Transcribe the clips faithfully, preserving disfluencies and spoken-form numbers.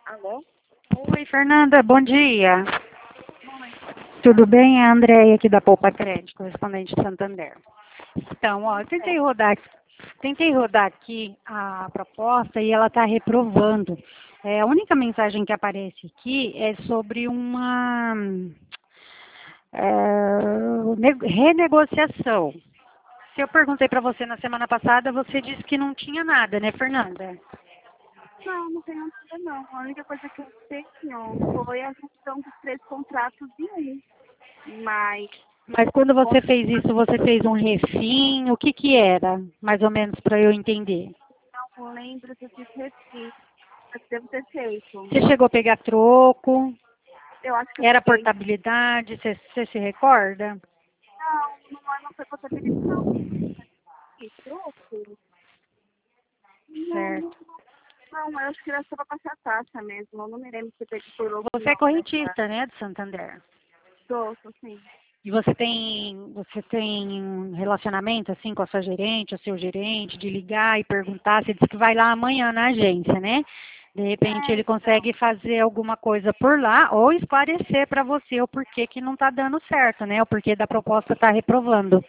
Alô? Oi, Fernanda, bom dia. Oi. Tudo bem? É a Andréia aqui da Poupa Crédito, correspondente de Santander. Então, ó, eu tentei É. rodar, tentei rodar aqui a proposta e ela está reprovando. É, a única mensagem que aparece aqui é sobre uma é, ne- renegociação. Se eu perguntei para você na semana passada, você disse que não tinha nada, né, Fernanda? Não, não tem nada, não. A única coisa que eu tenho foi a junção dos três contratos em um. Mas Mas quando você outro fez isso, você fez um refim? O que que era? Mais ou menos para eu entender. não lembro se eu fiz refis. Mas devo ter feito. Você chegou a pegar troco? Eu acho que eu Era peguei. portabilidade? Você, você se recorda? Não, não, não foi contabilidade, não. Que troco? Não, não, Certo. não, eu acho que era só pra passar a taxa mesmo. Eu não me lembro se eu peguei por outro Você é não nessa. correntista, né, de Santander? Tô, tô sim. E você tem, você tem um relacionamento assim com a sua gerente, o seu gerente, de ligar e perguntar, você disse que vai lá amanhã na agência, né? De repente É, ele então. consegue fazer alguma coisa por lá ou esclarecer para você o porquê que não está dando certo, né? O porquê da proposta está reprovando.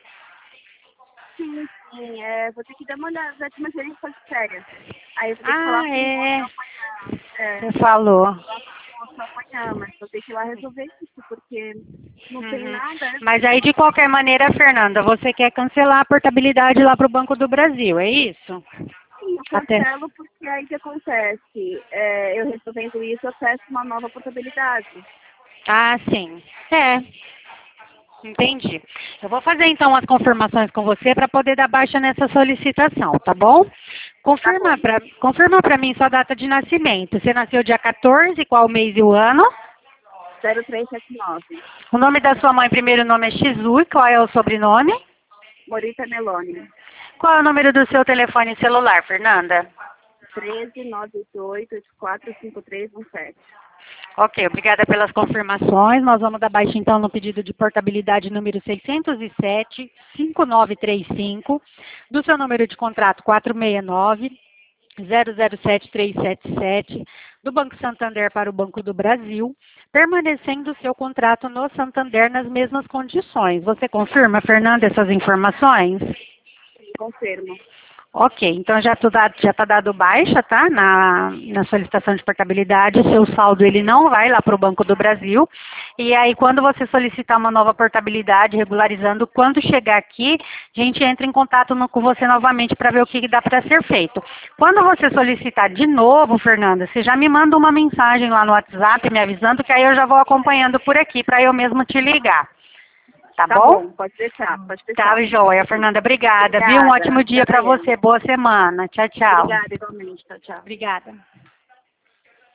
Sim, sim. É, vou ter que dar uma olhada, mas ele foi de férias. Aí eu vou ter que Ah, falar com o moço é. amanhã. É, Você falou. falar com o moço amanhã, mas vou ter que ir lá resolver isso, porque não tem Uhum. nada, é Mas só aí, uma de qualquer maneira, Fernanda, você quer cancelar a portabilidade lá para o Banco do Brasil, é isso? sim, eu Até. cancelo porque aí o que acontece? É, eu resolvendo isso, eu peço uma nova portabilidade. Ah, sim. É, entendi. Eu vou fazer então as confirmações com você para poder dar baixa nessa solicitação, tá bom? Tá Confirma bom. para confirma para mim sua data de nascimento. Você nasceu dia quatorze, qual o mês e o ano? zero três sete nove. O nome da sua mãe, primeiro nome é Shizu, e qual é o sobrenome? Morita Meloni. Qual é o número do seu telefone celular, Fernanda? treze nove oito oito oito quatro cinco três um sete. Ok, obrigada pelas confirmações. Nós vamos dar baixa então no pedido de portabilidade número seiscentos e sete, cinco nove três cinco, do seu número de contrato quatro seis nove, zero zero sete três sete sete, do Banco Santander para o Banco do Brasil, permanecendo o seu contrato no Santander nas mesmas condições. Você confirma, Fernanda, essas informações? Confirmo. Ok, então já está dado baixa, tá? Na, na solicitação de portabilidade, o seu saldo ele não vai lá para o Banco do Brasil. E aí, quando você solicitar uma nova portabilidade, regularizando, quando chegar aqui, a gente entra em contato no- com você novamente para ver o que dá para ser feito. Quando você solicitar de novo, Fernanda, você já me manda uma mensagem lá no WhatsApp me avisando que aí eu já vou acompanhando por aqui para eu mesmo te ligar. Tá Tá bom? bom, pode deixar, pode Tá, deixar. joia, Fernanda. Obrigada, viu? Um Obrigada. ótimo Até dia para amanhã. você. Boa semana. Tchau, tchau. Obrigada, igualmente. Tchau, tchau. Obrigada.